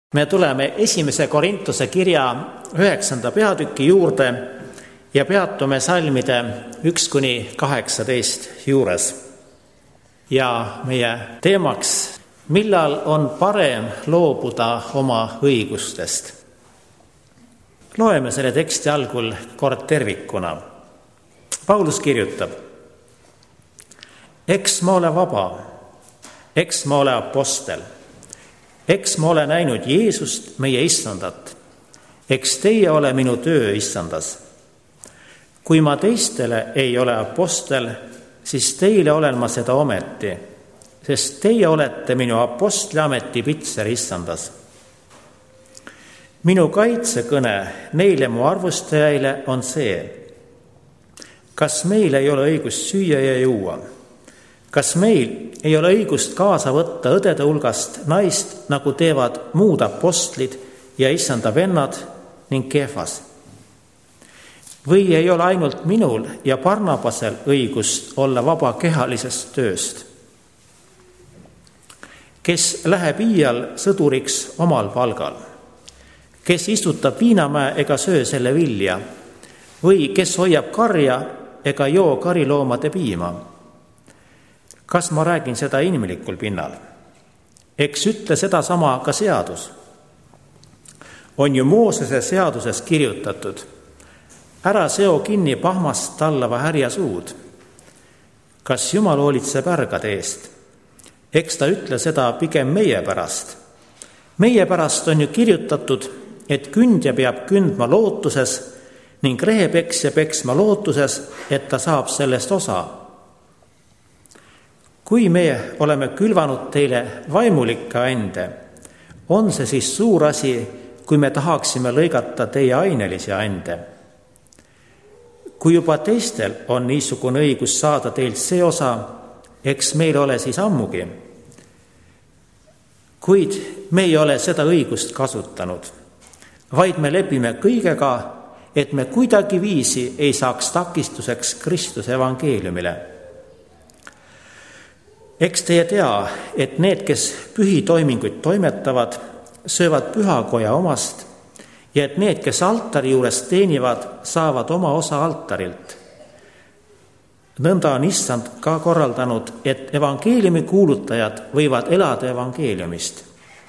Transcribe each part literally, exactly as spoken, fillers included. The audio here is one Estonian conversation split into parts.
Me tuleme esimese Korintuse kirja üheksanda peatüki juurde ja peatume salmide üks kuni kaheksateist juures. Ja meie teemaks, millal on parem loobuda oma õigustest. Loeme selle teksti algul kord tervikuna. Paulus kirjutab: Eks ma ole vaba, eks ma ole apostel, eks ma ole näinud Jeesust, meie issandat. Eks teie ole minu töö issandas. Kui ma teistele ei ole apostel, siis teile olen ma seda ometi, sest teie olete minu apostliameti pitser issandas. Minu kaitsekõne neile mu arvustajaile on see: kas meil ei ole õigust süüa ja juua? Kas meil ei ole õigust kaasa võtta õdede hulgast naist, nagu teevad muud apostlid ja issanda vennad ning Keefas? Või ei ole ainult minul ja Barnabasel õigust olla vaba kehalisest tööst? Kes läheb iial sõduriks omal palgal? Kes istutab viinamäe ega söö selle vilja? Või kes hoiab karja ega joo kariloomade piima? Kas ma räägin seda inimlikul pinnal? Eks ütle seda sama ka seadus. On ju Moosese seaduses kirjutatud: ära seo kinni pahmast tallava härja suud. Kas Jumal hoolitseb ärgade eest? Eks ta ütle seda pigem meie pärast. Meie pärast on ju kirjutatud, et kündja peab kündma lootuses ning rehepeksja peksma lootuses, et ta saab sellest osa. Kui me oleme külvanud teile vaimulikke ande, on see siis suur asi, kui me tahaksime lõigata teie ainelisi ande. Kui juba teistel on niisugune õigus saada teilt see osa, eks meil ole siis ammugi. Kuid me ei ole seda õigust kasutanud, vaid me lepime kõigega, et me kuidagi viisi ei saaks takistuseks Kristuse evangeeliumile. Eks teie tea, et need, kes pühitoiminguid toimetavad, söövad pühakoja omast ja et need, kes altari juures teenivad, saavad oma osa altarilt. Nõnda on issand ka korraldanud, et evangeeliumi kuulutajad võivad elada evangeeliumist.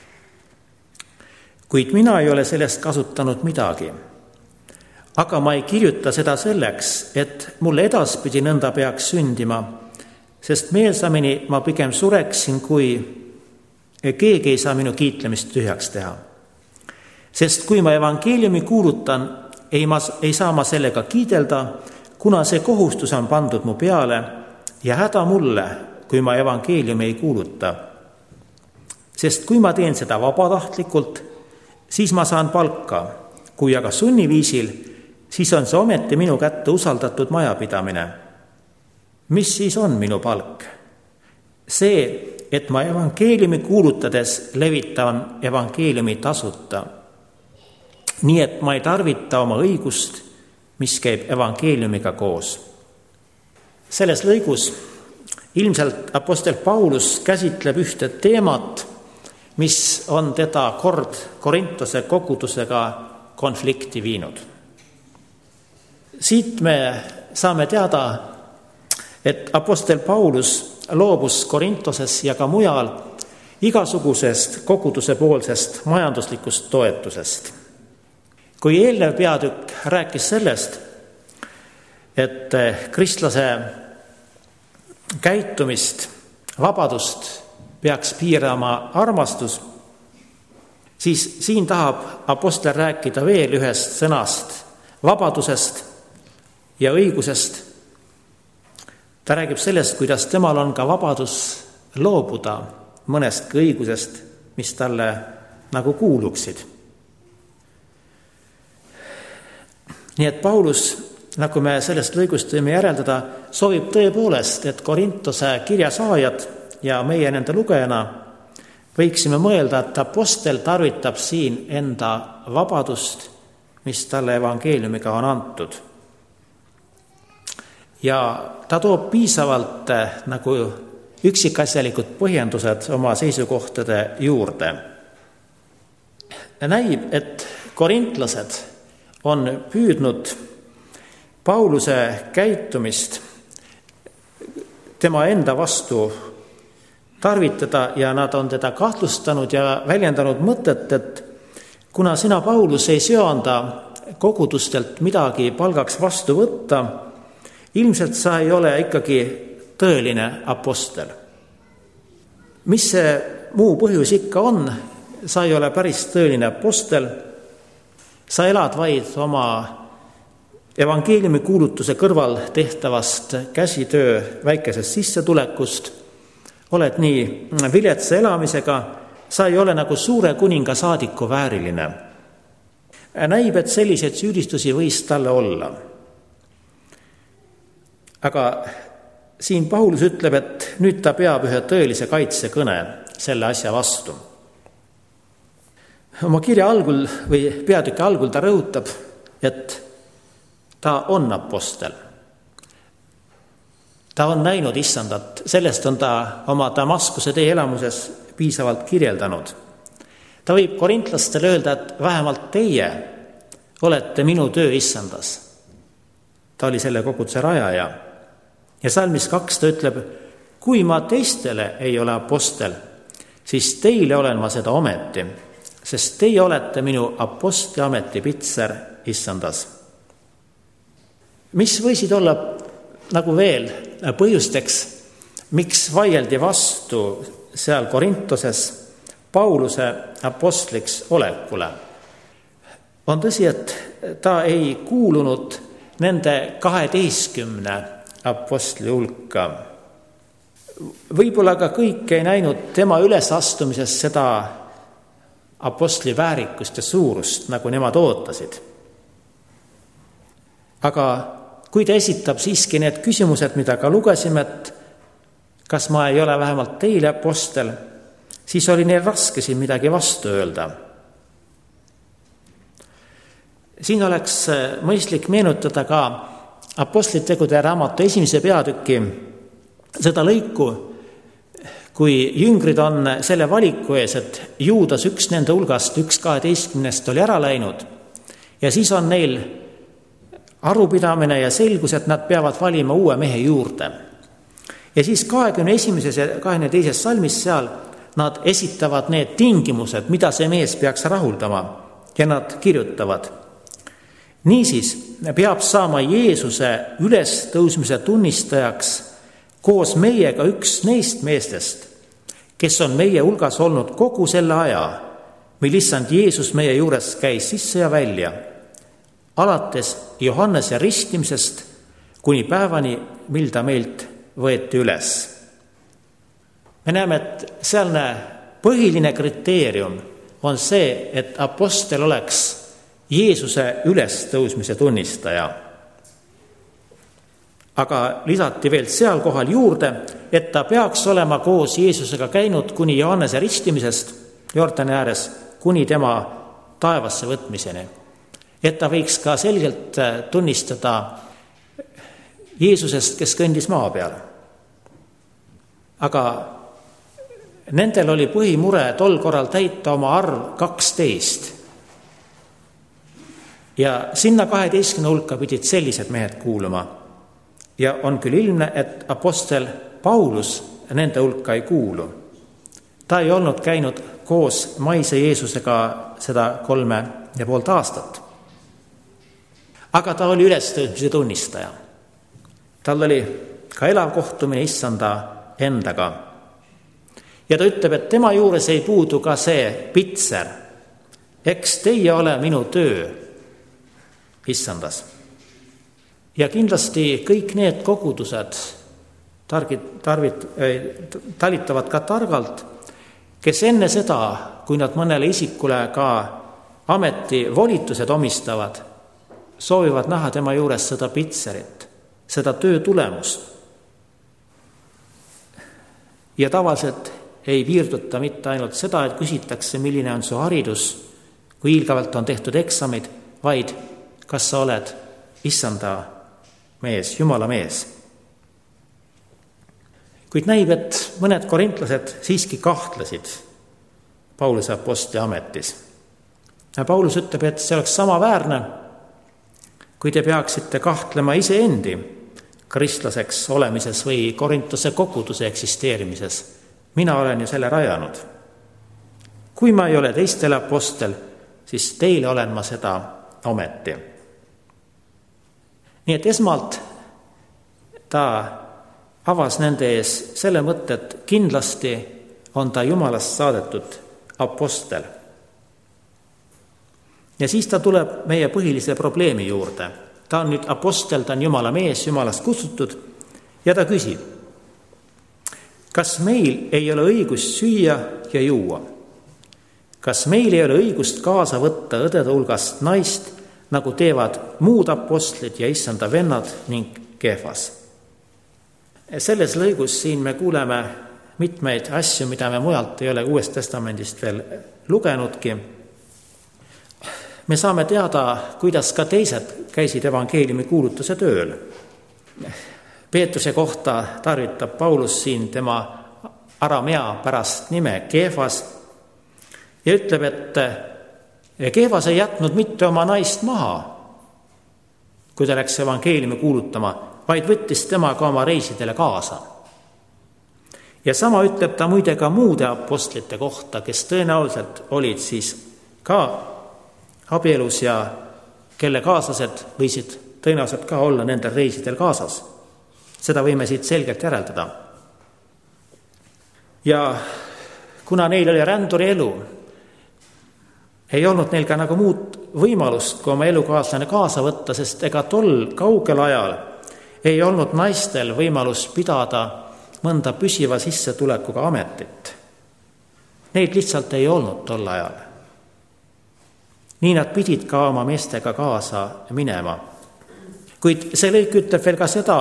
Kuid mina ei ole sellest kasutanud midagi. Aga ma ei kirjuta seda selleks, et mulle edaspidi nõnda peaks sündima, sest meelsamini ma pigem sureksin, kui keegi ei saa minu kiitlemist tühjaks teha. Sest kui ma evangeeliumi kuulutan, ei, ma, ei saa ma sellega kiidelda, kuna see kohustus on pandud mu peale ja häda mulle, kui ma evangeeliumi ei kuuluta. Sest kui ma teen seda vabatahtlikult, siis ma saan palka. Kui aga sunniviisil, siis on see ometi minu kätte usaldatud majapidamine. Mis siis on minu palk? See, et ma evangeeliumi kuulutades levitan evangeeliumi tasuta. Nii et ma ei tarvita oma õigust, mis käib evangeeliumiga koos. Selles lõigus ilmselt apostel Paulus käsitleb ühte teemat, mis on teda kord Korintuse kogudusega konflikti viinud. Siit me saame teada, et apostel Paulus loobus Korintoses ja ka mujal igasugusest koguduse poolsest majanduslikust toetusest. Kui eelnev peatükk rääkis sellest, et kristlase käitumist, vabadust peaks piirama armastus, siis siin tahab apostel rääkida veel ühest sõnast, vabadusest ja õigusest. Ta räägib sellest, kuidas temal on ka vabadus loobuda mõnest õigusest, mis talle nagu kuuluksid. Nii et Paulus, nagu me sellest lõigust võime järeldada, soovib tõepoolest, et Korintuse kirjasaajad ja meie nende lugejana võiksime mõelda, et apostel tarvitab siin enda vabadust, mis talle evangeeliumiga on antud. Ja ta toob piisavalt nagu üksikasjalikud põhjendused oma seisukohtade juurde. näib, et korintlased on püüdnud Pauluse käitumist tema enda vastu tarvitada ja nad on teda kahtlustanud ja väljendanud mõtet, et kuna sina, Paulus, ei söanda kogudustelt midagi palgaks vastu võtta, ilmselt sa ei ole ikkagi tõeline apostel. Mis see muu põhjus ikka on, sa ei ole päris tõeline apostel, sa elad vaid oma evangeeliumi kuulutuse kõrval tehtavast käsitöö väikesest sissetulekust, oled nii viletsa elamisega, sa ei ole nagu suure kuninga saadiku vääriline. Näib, et selliseid süüdistusi võis talle olla. Aga siin Paulus ütleb, et nüüd ta peab ühe tõelise kaitsekõne selle asja vastu. Oma kirja algul või peatüki algul ta rõhutab, et ta on apostel. Ta on näinud issandat, sellest on ta oma Damaskuse tee elamuses piisavalt kirjeldanud. Ta võib korintlastele öelda, et vähemalt teie olete minu töö issandas. Ta oli selle koguduse rajaja. Ja salmis kaks ta ütleb, kui ma teistele ei ole apostel, siis teile olen ma seda ometi, sest teie olete minu apostli ameti pitser issandas. Mis võisid olla nagu veel põhjusteks, miks vaieldi vastu seal Korintoses Pauluse apostliks olekule? On tõsi, et ta ei kuulunud nende kaheteistkümne apostli hulka. Võib-olla ka kõik ei näinud tema ülesastumises seda apostli väärikust ja suurust, nagu nemad ootasid. Aga kui ta esitab siiski need küsimused, mida ka lugesime, et kas ma ei ole vähemalt teile apostel, siis oli neil raske siin midagi vastu öelda. Siin oleks mõistlik meenutada ka apostlitegude raamatu esimese peatüki seda lõiku, kui jüngrid on selle valiku ees, et Juudas üks nende hulgast, üks kaheteistkümnest oli ära läinud ja siis on neil arupidamine ja selgus, et nad peavad valima uue mehe juurde. Ja siis kahekümne esimeses ja kahekümne teises salmis seal nad esitavad need tingimused, mida see mees peaks rahuldama ja nad kirjutavad. Niisiis peab saama Jeesuse ülestõusmise tunnistajaks koos meiega üks neist meestest, kes on meie hulgas olnud kogu selle aja, mil issand Jeesus meie juures käis sisse ja välja, alates Johannese ristimisest kuni päevani, mil ta meilt võeti üles. Me näeme, et sealne põhiline kriteerium on see, et apostel oleks Jeesuse ülestõusmise tunnistaja. Aga lisati veel seal kohal juurde, et ta peaks olema koos Jeesusega käinud kuni Johannese ristimisest Jordani ääres kuni tema taevasse võtmiseni. Et ta võiks ka selgelt tunnistada Jeesusest, kes kõndis maa peal. Aga nendel oli põhimure tol korral täita oma arv kaksteist. Ja sinna kaheteistkümne hulka pidid sellised mehed kuuluma. Ja on küll ilmne, et apostel Paulus nende hulka ei kuulu. Ta ei olnud käinud koos maise Jeesusega seda kolme ja poolt aastat. Aga ta oli ülestõusmise tunnistaja. Tal oli ka elav kohtumine issanda endaga. Ja ta ütleb, et tema juures ei puudu ka see pitser. Eks teie ole minu töö issandas. Ja kindlasti kõik need kogudused targit, tarvit, talitavad ka targalt, kes enne seda, kui nad mõnele isikule ka ameti volitused omistavad, soovivad näha tema juures seda pitserit, seda töö tulemust. Ja tavaliselt ei piirduta mitte ainult seda, et küsitakse, milline on su haridus, kui hiilgavalt on tehtud eksamid, vaid kas sa oled issanda mees, Jumala mees. Kuid näib, et mõned korintlased siiski kahtlesid Pauluse apostli ametis. Paulus ütleb, et see oleks samaväärne, kui te peaksite kahtlema iseendi kristlaseks olemises või Korintuse koguduse eksisteerimises. Mina olen ju selle rajanud. Kui ma ei ole teistele apostel, siis teile olen ma seda ometi. Nii et esmalt ta avas nende ees selle mõtte, et kindlasti on ta Jumalast saadetud apostel. Ja siis ta tuleb meie põhilise probleemi juurde. Ta on nüüd apostel, ta on Jumala mees, Jumalast kutsutud ja ta küsib, kas meil ei ole õigust süüa ja juua? Kas meil ei ole õigust kaasa võtta õdede hulgast naist, nagu teevad muud apostlid ja issanda vennad ning Keefas? Selles lõigus siin me kuuleme mitmeid asju, mida me mujalt ei ole Uuest Testamendist veel lugenudki. Me saame teada, kuidas ka teised käisid evangeeliumi kuulutuse tööl. Peetruse kohta tarvitab Paulus siin tema aramea pärast nime Keefas ja ütleb, et Keefas ei jätnud mitte oma naist maha, kui ta läks evangeeliumi kuulutama, vaid võttis temaga oma reisidele kaasa. Ja sama ütleb ta muide ka muude apostlite kohta, kes tõenäoliselt olid siis ka abielus ja kelle kaaslased võisid tõenäoliselt ka olla nendel reisidel kaasas. Seda võime siit selgelt järeldada. Ja kuna neil oli ränduri elu, ei olnud neil ka nagu muud võimalust, kui oma elukaaslane kaasa võtta, sest ega tol kaugel ajal ei olnud naistel võimalus pidada mõnda püsiva sissetulekuga ametit. Neid lihtsalt ei olnud tol ajal. Nii nad pidid ka oma meestega kaasa minema. Kuid see lõik ütleb veel ka seda,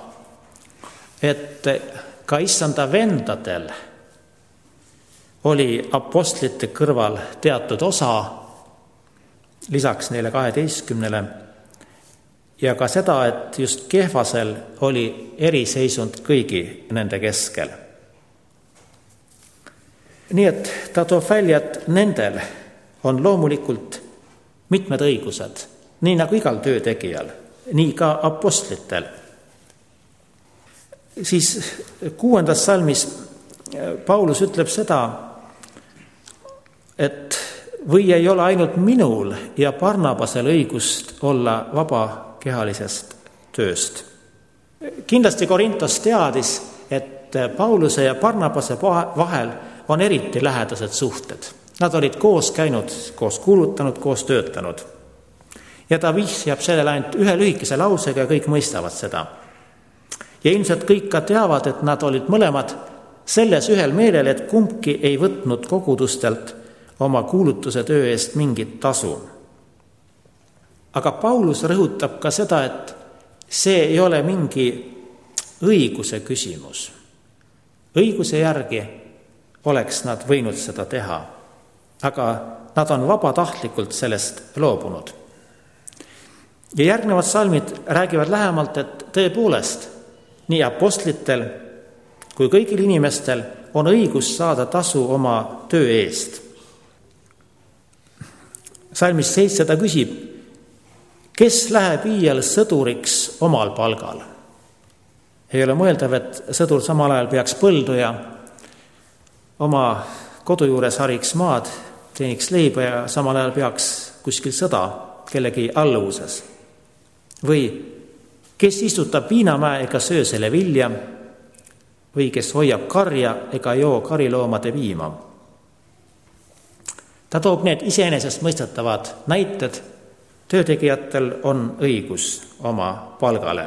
et ka issanda vendadel oli apostlite kõrval teatud osa, lisaks neile kaheteistkümnele, ja ka seda, et just Keefasel oli eriseisund kõigi nende keskel. Nii et ta toob välja, et nendel on loomulikult mitmed õigused, nii nagu igal töötegijal, nii ka apostlitel. Siis kuuendas salmis Paulus ütleb seda, et või ei ole ainult minul ja Barnabasel õigust olla vabakehalisest tööst. Kindlasti Korintos teadis, et Pauluse ja Barnabase vahel on eriti lähedased suhted. Nad olid koos käinud, koos kuulutanud, koos töötanud. Ja ta vihjab sellele ainult ühe lühikese lausega ja kõik mõistavad seda. Ja ilmselt kõik ka teavad, et nad olid mõlemad selles ühel meelel, et kumbki ei võtnud kogudustelt oma kuulutuse töö eest mingit tasu. Aga Paulus rõhutab ka seda, et see ei ole mingi õiguse küsimus. Õiguse järgi oleks nad võinud seda teha, aga nad on vabatahtlikult sellest loobunud. Ja järgnevad salmid räägivad lähemalt, et tõepoolest nii apostlitel kui kõigil inimestel on õigus saada tasu oma töö eest. Salmis seitse ta küsib, kes läheb iial sõduriks omal palgal? Ei ole mõeldav, et sõdur samal ajal peaks põldu ja oma kodu juures hariks maad, teeniks leiba ja samal ajal peaks kuskil sõda kellegi alluvuses. Või kes istutab viinamäe ega söö selle vilja, või kes hoiab karja ega joo kariloomade viima. Ta toob need iseenesest mõistetavad näited, töötegijatel on õigus oma palgale.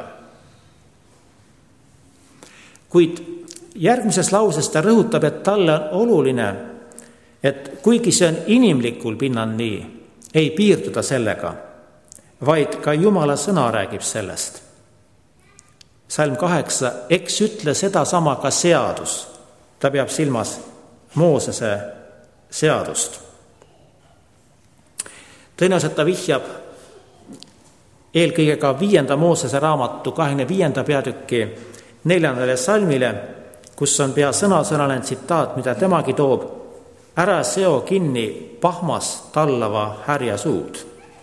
Kuid järgmises lauses ta rõhutab, et talle on oluline, et kuigi see on inimlikul pinnal nii, ei piirduda sellega, vaid ka Jumala sõna räägib sellest. Salm kaheksa, eks ütle seda sama ka seadus. Ta peab silmas Moosese seadust. Tõenäoliselt ta vihjab eelkõige ka viienda Moosese raamatu kahekümne viienda peatüki neljandale salmile, kus on pea sõna-sõnaline tsitaat, mida temagi toob ära seo kinni pahmas tallava härja suud.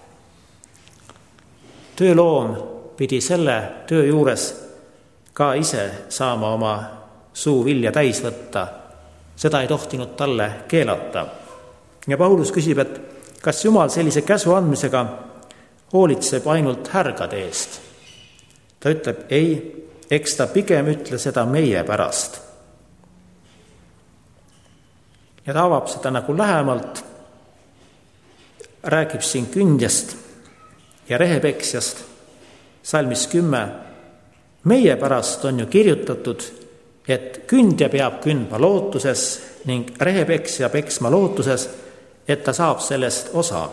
Tööloom pidi selle töö juures ka ise saama oma suu vilja täis võtta. Seda ei tohtinud talle keelata. Ja Paulus küsib, et kas Jumal sellise käsu andmisega hoolitseb ainult härgade eest? Ta ütleb, ei, eks ta pigem ütle seda meie pärast. Ja ta avab seda nagu lähemalt, räägib siin kündjast ja rehepeksjast. Salmis kümme. Meie pärast on ju kirjutatud, et kündja peab kündma lootuses ning rehepeksja peksma lootuses, et ta saab sellest osa.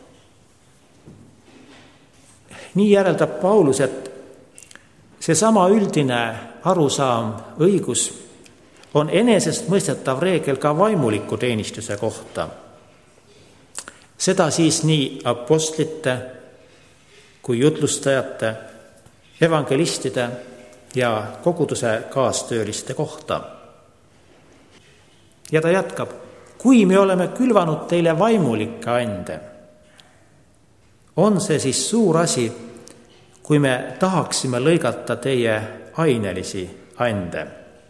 Nii järeldab Paulus, et seesama üldine arusaam õigus on enesest mõistetav reegel ka vaimuliku teenistuse kohta. Seda siis nii apostlite kui jutlustajate, evangelistide ja koguduse kaastööliste kohta. Ja ta jätkab, kui me oleme külvanud teile vaimulikke ande, on see siis suur asi, kui me tahaksime lõigata teie ainelisi ande.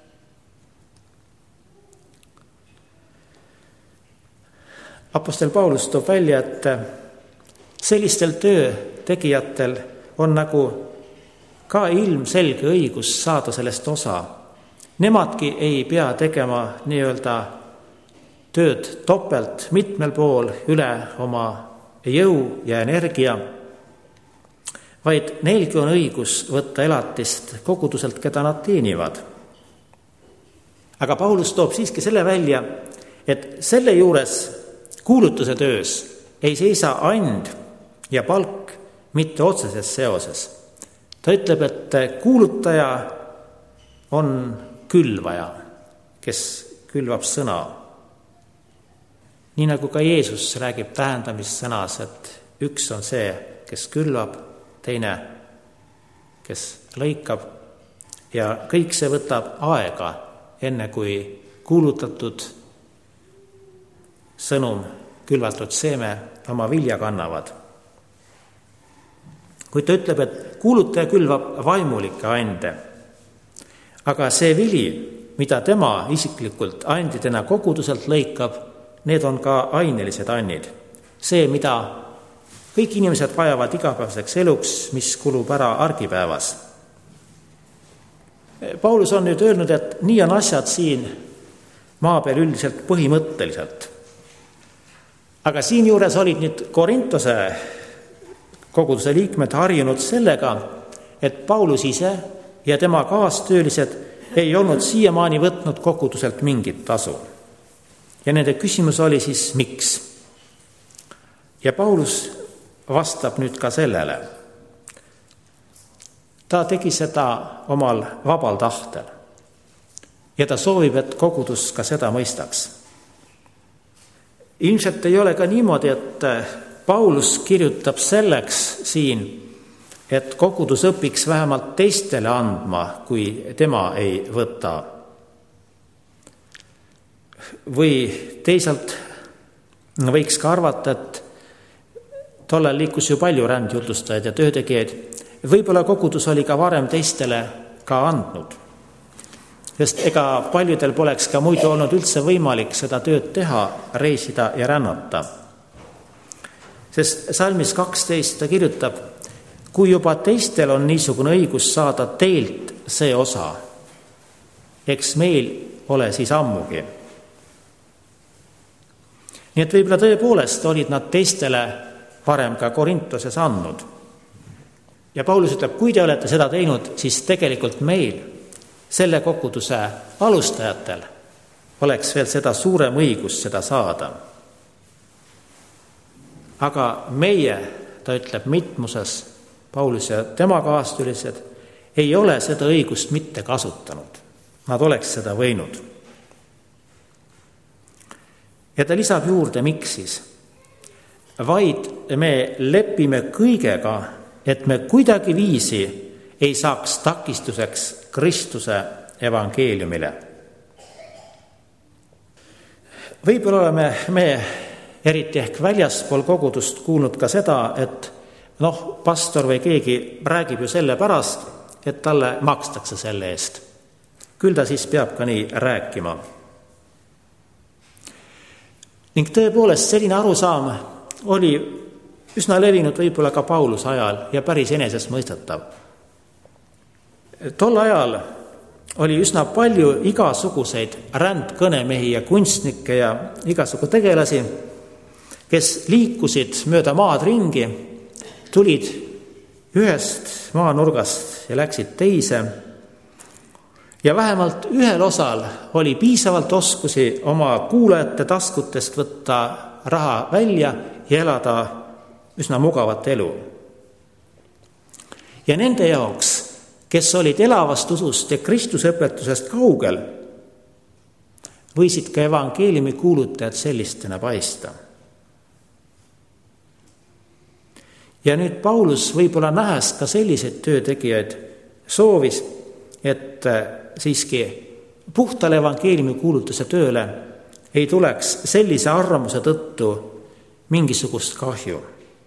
Apostel Paulus toob välja, et sellistel töö tegijatel on nagu ka ilmselge õigus saada sellest osa. Nemadki ei pea tegema nii-öelda tööd topelt mitmel pool üle oma jõu ja energia, vaid neilgi on õigus võtta elatist koguduselt, keda nad teenivad. Aga Paulus toob siiski selle välja, et selle juures kuulutuse töös ei seisa and ja palk mitte otseses seoses. Ta ütleb, et kuulutaja on külvaja, kes külvab sõna. Nii nagu ka Jeesus räägib tähendamissõnas, et üks on see, kes külvab, teine, kes lõikab ja kõik see võtab aega, enne kui kuulutatud sõnum, külvatud seeme oma vilja kannavad. Kuid ta ütleb, et kuulutaja külvab vaimulikke ande, aga see vili, mida tema isiklikult andidena koguduselt lõikab, need on ka ainelised annid. See, mida kõik inimesed vajavad igapäevaseks eluks, mis kulub ära argipäevas. Paulus on nüüd öelnud, et nii on asjad siin maa peal üldiselt põhimõtteliselt. Aga siin juures olid nüüd Korintose koguduse liikmed harjunud sellega, et Paulus ise ja tema kaastöölised ei olnud siiamaani võtnud koguduselt mingit tasu. Ja nende küsimus oli siis, miks? Ja Paulus vastab nüüd ka sellele. Ta tegi seda omal vabal tahtel ja ta soovib, et kogudus ka seda mõistaks. Ilmselt ei ole ka niimoodi, et Paulus kirjutab selleks siin, et kogudus õpiks vähemalt teistele andma, kui tema ei võta. Või teisalt võiks ka arvata, et tollal liikus ju palju rändjutlustajaid ja töötegijaid. Võib-olla kogudus oli ka varem teistele ka andnud. Sest ega paljudel poleks ka muidu olnud üldse võimalik seda tööd teha, reisida ja rännata. Sest salmis kaksteist ta kirjutab, kui juba teistel on niisugune õigus saada teilt see osa, eks meil ole siis ammugi. Nii et võib-olla tõepoolest olid nad teistele varem ka Korintoses andnud. Ja Paulus ütleb, kui te olete seda teinud, siis tegelikult meil, selle koguduse alustajatel, oleks veel seda suurem õigus seda saada. Aga meie, ta ütleb mitmuses, Paulus ja tema kaastöölised, ei ole seda õigust mitte kasutanud. Nad oleks seda võinud. Ja ta lisab juurde, miks siis? Vaid me lepime kõigega, et me kuidagi viisi ei saaks takistuseks Kristuse evangeeliumile. Võib-olla oleme me eriti ehk väljaspool kogudust kuulnud ka seda, et noh, pastor või keegi räägib ju selle pärast, et talle makstakse selle eest. Küll ta siis peab ka nii rääkima. Ning tõepoolest selline arusaam oli üsna levinud võib-olla ka Pauluse ajal ja päris enesestmõistetav. Tol ajal oli üsna palju igasuguseid rändkõnemehi ja kunstnikke ja igasugu tegelasi, kes liikusid mööda maad ringi, tulid ühest maanurgast ja läksid teise. Ja vähemalt ühel osal oli piisavalt oskusi oma kuulajate taskutest võtta raha välja ja elada üsna mugavat elu. Ja nende jaoks, kes olid elavast usust ja Kristuse õpetusest kaugel, võisid ka evangeeliumi kuulutajad sellistena paista. Ja nüüd Paulus võib-olla nähes ka selliseid töötegijaid soovis, et siiski puhtale evangeeliumi kuulutuse tööle ei tuleks sellise arvamuse tõttu mingisugust kahju.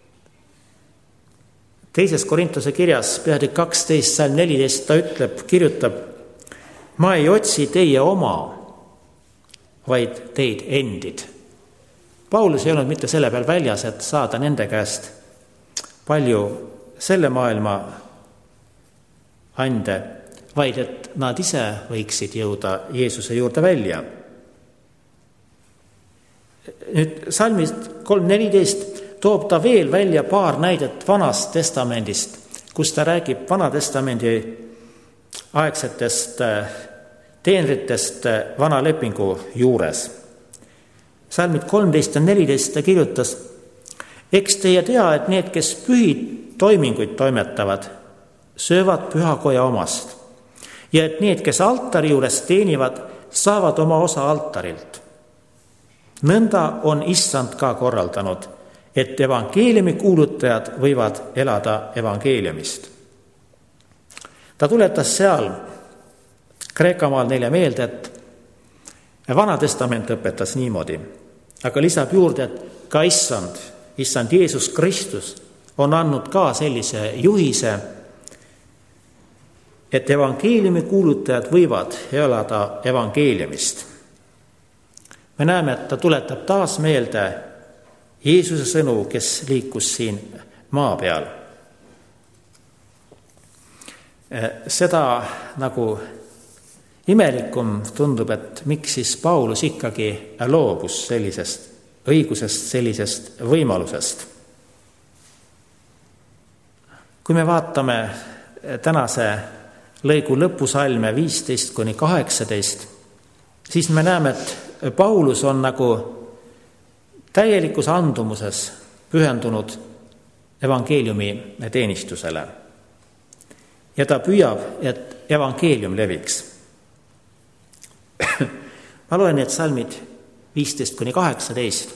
Teises Korintuse kirjas peatükk kaksteist, salm neliteist ta ütleb, kirjutab: ma ei otsi teie oma, vaid teid endid. Paulus ei olnud mitte selle peal väljas, et saada nende käest palju selle maailma ande, vaid et nad ise võiksid jõuda Jeesuse juurde välja. Nüüd salmist kolm neliteist toob ta veel välja paar näidet Vanast testamendist, kus ta räägib Vana testamendi aegsetest teenritest vana lepingu juures. Salmid kolmteist ja neliteist ta kirjutas: eks teie tea, et need, kes pühid toiminguid toimetavad, söövad pühakoja omast ja et need, kes altari juures teenivad, saavad oma osa altarilt. Nõnda on Issand ka korraldanud, et evangeeliumi kuulutajad võivad elada evangeeliumist. Ta tuletas seal Kreekamaal neile meelde, et Vana testament õpetas niimoodi, aga lisab juurde, et ka Issand, Issand Jeesus Kristus on andnud ka sellise juhise, et evangeeliumi kuulutajad võivad elada evangeeliumist. Me näeme, et ta tuletab taas meelde Jeesuse sõnu, kes liikus siin maa peal. Seda nagu imelikum tundub, et miks siis Paulus ikkagi loobus sellisest õigusest, sellisest võimalusest. Kui me vaatame tänase lõigu lõpusalme viisteist kuni kaheksateist, siis me näeme, et Paulus on nagu täielikus andumuses pühendunud evangeeliumi teenistusele. Ja ta püüab, et evangeelium leviks. Ma loen need salmid viisteist kuni kaheksateist.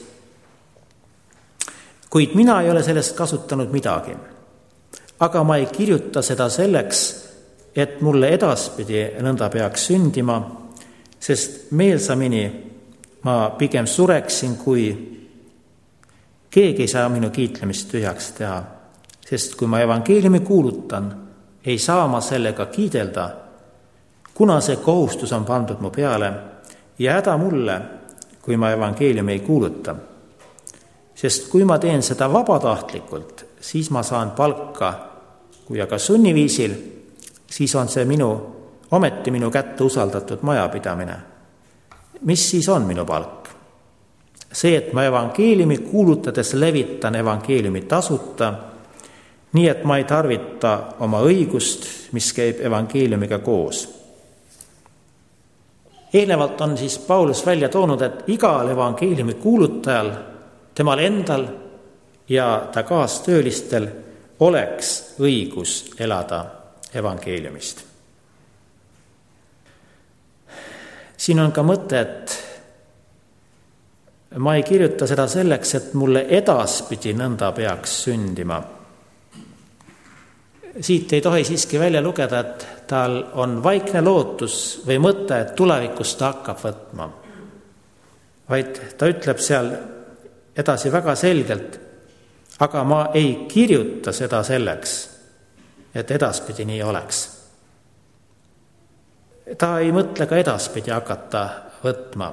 Kuid mina ei ole sellest kasutanud midagi, aga ma ei kirjuta seda selleks, et mulle edaspidi nõnda peaks sündima, sest meelsamini ma pigem sureksin, kui keegi ei saa minu kiitlemist tühjaks teha, sest kui ma evangeeliumi kuulutan, ei saa ma sellega kiidelda, kuna see kohustus on pandud mu peale ja häda mulle, kui ma evangeeliumi ei kuuluta. Sest kui ma teen seda vabatahtlikult, siis ma saan palka, kui aga sunniviisil, siis on see minu, ometi minu kätte usaldatud majapidamine. Mis siis on minu palk? See, et ma evangeeliumi kuulutades levitan evangeeliumi tasuta, nii et ma ei tarvita oma õigust, mis käib evangeeliumiga koos. Eelnevalt on siis Paulus välja toonud, et igal evangeeliumi kuulutajal, temal endal ja ta kaastöölistel oleks õigus elada evangeeliumist. Siin on ka mõte, et ma ei kirjuta seda selleks, et mulle edaspidi nõnda peaks sündima. Siit ei tohi siiski välja lugeda, et tal on vaikne lootus või mõte, et tulevikus ta hakkab võtma. vaid ta ütleb seal edasi väga selgelt, aga ma ei kirjuta seda selleks, et edaspidi nii oleks. Ta ei mõtle ka edaspidi hakata võtma,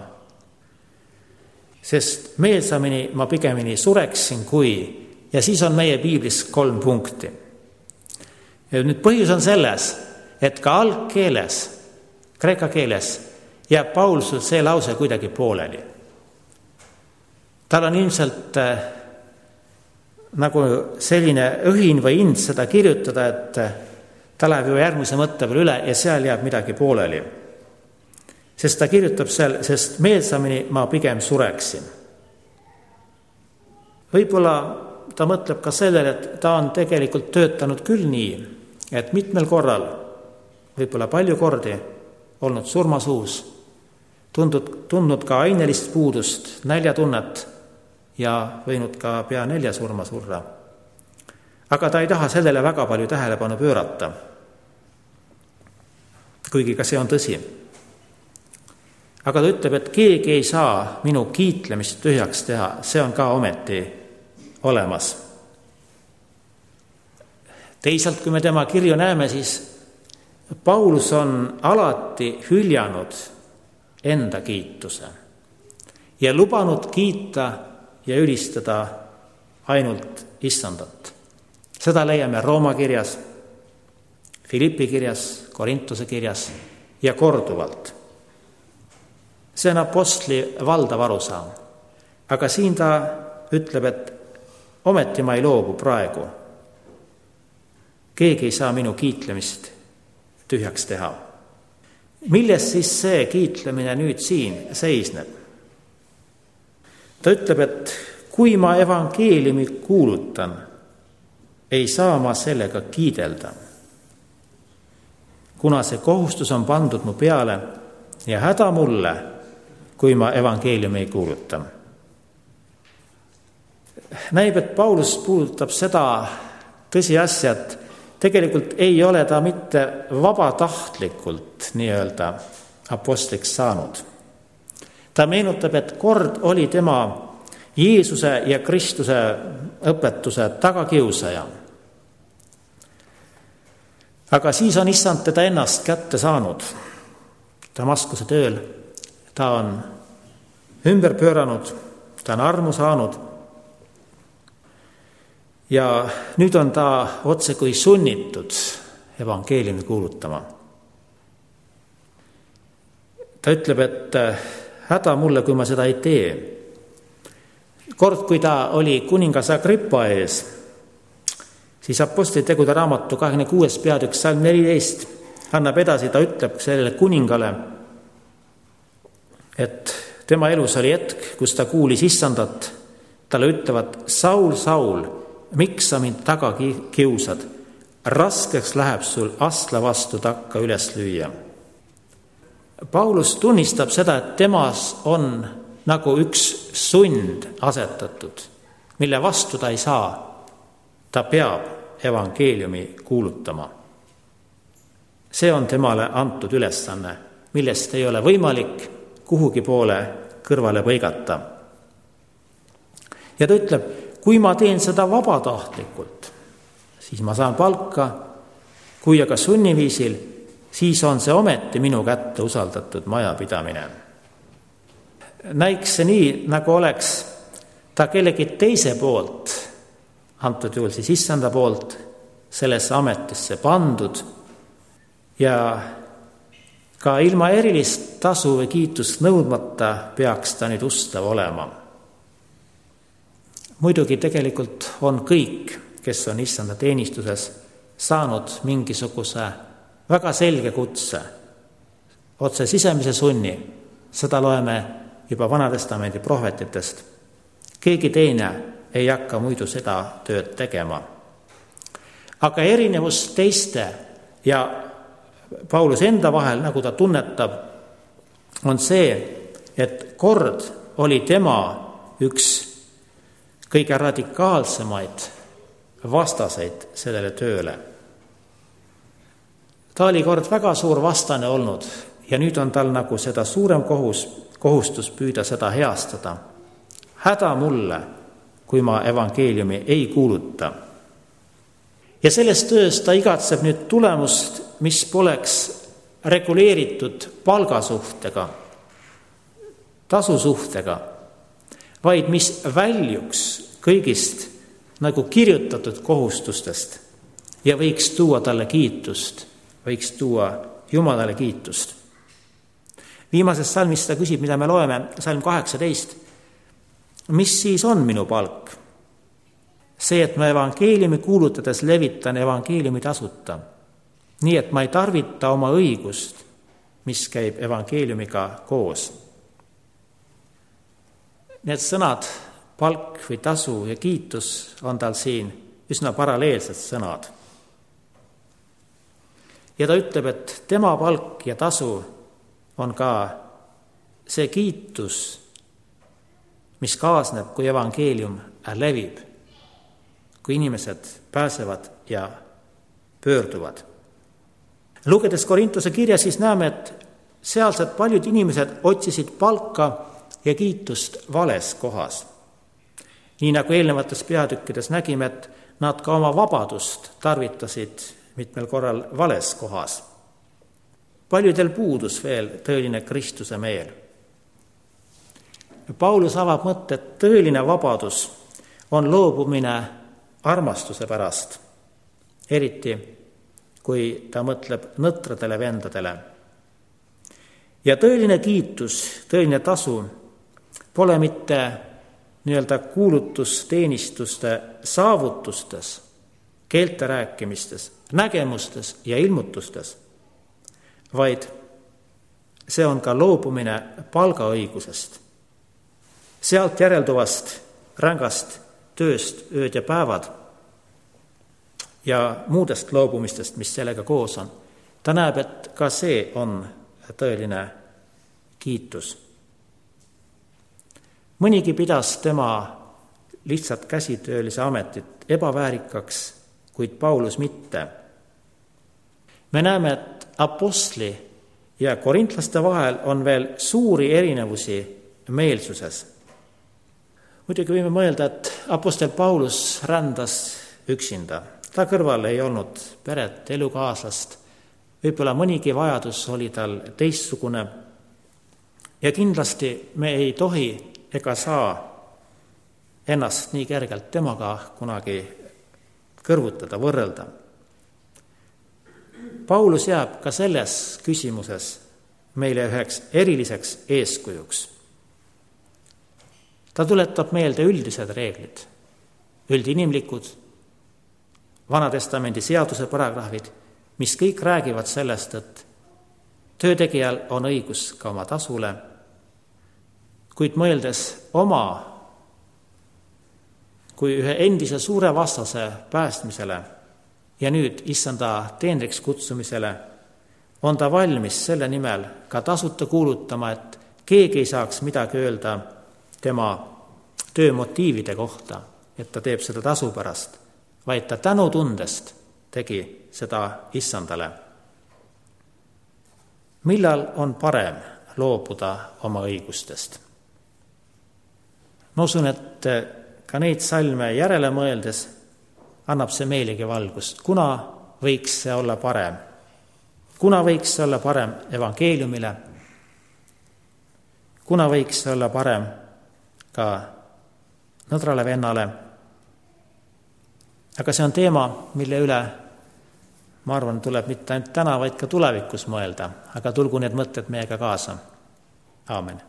sest meelsamini ma pigemini sureksin kui, ja siis on meie piiblis kolm punkti. Ja nüüd põhjus on selles, et ka algkeeles, kreeka keeles, jääb Paulusul see lause kuidagi pooleli. Tal on ilmselt äh, nagu selline õhin või ind seda kirjutada, et ta läheb ju järgmise mõtte peale üle ja seal jääb midagi pooleli. Sest ta kirjutab seal, sest meelsamini ma pigem sureksin. Võib-olla ta mõtleb ka sellele, et ta on tegelikult töötanud küll nii, et mitmel korral, võib-olla palju kordi, olnud surmasuus, tundnud, tundnud ka ainelist puudust, näljatunnet ja võinud ka pea nelja surma surra. Aga ta ei taha sellele väga palju tähelepanu pöörata, kuigi ka see on tõsi. Aga ta ütleb, et keegi ei saa minu kiitlemist tühjaks teha, see on ka ometi olemas. Teisalt, kui me tema kirju näeme, siis Paulus on alati hüljanud enda kiituse ja lubanud kiita ja ülistada ainult Issandat. Seda leiame Rooma kirjas, Filippi kirjas, Korintuse kirjas ja korduvalt. See on apostli valdav arusaam. Aga siin ta ütleb, et ometi ma ei loobu praegu. Keegi ei saa minu kiitlemist tühjaks teha. Milles siis see kiitlemine nüüd siin seisneb? Ta ütleb, et kui ma evangeeliumi kuulutan, ei saa ma sellega kiidelda, kuna see kohustus on pandud mu peale ja häda mulle, kui ma evangeeliumi ei kuuluta. Näib, et Paulus puudutab seda tõsiasja, et tegelikult ei ole ta mitte vabatahtlikult nii-öelda apostliks saanud. Ta meenutab, et kord oli tema Jeesuse ja Kristuse õpetuse tagakiusaja. Aga siis on Issand teda ennast kätte saanud. Damaskuse tööl ta on ümber pööranud, ta on armu saanud ja nüüd on ta otse kui sunnitud evangeeliumi kuulutama. Ta ütleb, et häda mulle, kui ma seda ei tee. Kord, kui ta oli kuningas Agrippa ees, siis Apostlite tegude raamatu kahekümne kuues peatükk salm neliteist annab edasi, ta ütleb sellele kuningale, et tema elus oli hetk, kus ta kuulis Issandat, talle ütlevad, Saul, Saul, miks sa mind taga kiusad? Raskeks läheb sul asla vastu takka üles lüüa. Paulus tunnistab seda, et temas on nagu üks sund asetatud, mille vastu ta ei saa. Ta peab evangeeliumi kuulutama. See on temale antud ülesanne, millest ei ole võimalik kuhugi poole kõrvale põigata. Ja ta ütleb, kui ma teen seda vabatahtlikult, siis ma saan palka, kui aga sunniviisil, siis on see ometi minu kätte usaldatud majapidamine. Näiks see nii, nagu oleks ta kellegi teise poolt, antud juhul siis Issanda poolt, sellesse ametisse pandud ja ka ilma erilist tasu või kiitust nõudmata peaks ta nüüd ustav olema. Muidugi tegelikult on kõik, kes on Issanda teenistuses, saanud mingisuguse väga selge kutse, otse sisemise sunni. Seda loeme juba Vanatestamendi prohvetitest. Keegi teine ei hakka muidu seda tööd tegema. Aga erinevus teiste ja Paulus enda vahel, nagu ta tunnetab, on see, et kord oli tema üks kõige radikaalsemaid vastaseid sellele tööle. Ta oli kord väga suur vastane olnud ja nüüd on tal nagu seda suurem kohus kohustus püüda seda heastada. Häda mulle, kui ma evangeeliumi ei kuuluta. Ja selles töös ta igatseb nüüd tulemust, mis poleks reguleeritud palgasuhtega, tasusuhtega, vaid mis väljuks kõigist nagu kirjutatud kohustustest ja võiks tuua talle kiitust, võiks tuua Jumalale kiitust. Viimases salmis ta küsib, mida me loeme, salm kaheksateist. Mis siis on minu palk? See, et ma evangeeliumi kuulutades levitan evangeeliumi tasuta, nii et ma ei tarvita oma õigust, mis käib evangeeliumiga koos. Need sõnad, palk või tasu ja kiitus on tal siin üsna paralleelsed sõnad. Ja ta ütleb, et tema palk ja tasu on ka see kiitus, mis kaasneb, kui evangeelium levib, kui inimesed pääsevad ja pöörduvad. Lugedes Korintuse kirja, siis näeme, et sealsed paljud inimesed otsisid palka ja kiitust vales kohas. Nii nagu eelnevates peatükkides nägime, et nad ka oma vabadust tarvitasid mitmel korral vales kohas. Paljudel puudus veel tõeline Kristuse meel. Paulus avab mõtte, et tõeline vabadus on loobumine armastuse pärast, eriti kui ta mõtleb nõtradele vendadele. Ja tõeline kiitus, tõeline tasu pole mitte nii-öelda kuulutusteenistuste saavutustes, keelte rääkimistes, nägemustes ja ilmutustes, vaid see on ka loobumine palgaõigusest, sealt järelduvast rängast tööst ööd ja päevad ja muudest loobumistest, mis sellega koos on. Ta näeb, et ka see on tõeline kiitus. Mõnigi pidas tema lihtsalt käsitöölise ametit ebaväärikaks, kuid Paulus mitte. Me näeme, et apostli ja korintlaste vahel on veel suuri erinevusi meelsuses. Muidugi võime mõelda, et apostel Paulus rändas üksinda. Ta kõrval ei olnud peret, elukaaslast. Võib-olla mõnigi vajadus oli tal teistsugune. Ja kindlasti me ei tohi ega saa ennast nii kergelt temaga kunagi kõrvutada, võrrelda. Paulus jääb ka selles küsimuses meile üheks eriliseks eeskujuks. Ta tuletab meelde üldised reeglid, üldinimlikud, Vanatestamendi seaduse paragrahvid, mis kõik räägivad sellest, et töötegijal on õigus ka oma tasule, kuid mõeldes oma kui ühe endise suure vastase päästmisele ja nüüd issanda teenriks kutsumisele, on ta valmis selle nimel ka tasuta kuulutama, et keegi ei saaks midagi öelda tema töömotiivide kohta, et ta teeb seda tasu pärast, vaid ta tänutundest tegi seda issandale. Millal on parem loobuda oma õigustest? Ma usun, et ka neid salme järele mõeldes annab see meilegi valgust. Kuna võiks see olla parem? Kuna võiks see olla parem evangeeliumile? Kuna võiks see olla parem ka nõdrale vennale? Aga see on teema, mille üle, ma arvan, tuleb mitte ainult täna, vaid ka tulevikus mõelda. Aga tulgu need mõtted meiega kaasa. Aamen.